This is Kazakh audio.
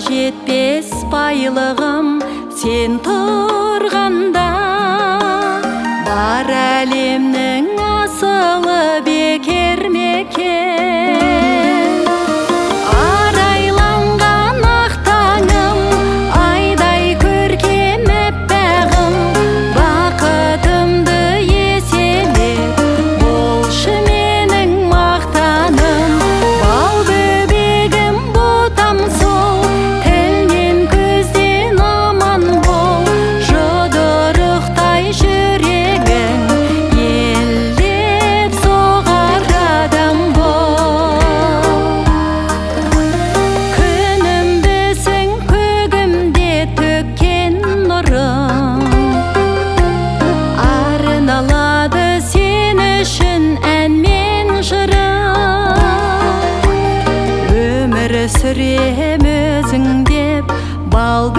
жетпес байлығым сен тұрғанда, бар әлемнің асылы бекер мекен. Арайланған ақ таңым, айдай көркем әппағым, бақытымды еселеп болшы менің мақтаным. Бал бөбегім ботам сол, тілден көзден аман бол, жұдырықтай жүрегің елдеп соғар адам бол. Күнімдісің көгімде төккен нұрым, арналады сен үшін ән мен жырым. Өмір сүрем өзің деп, бал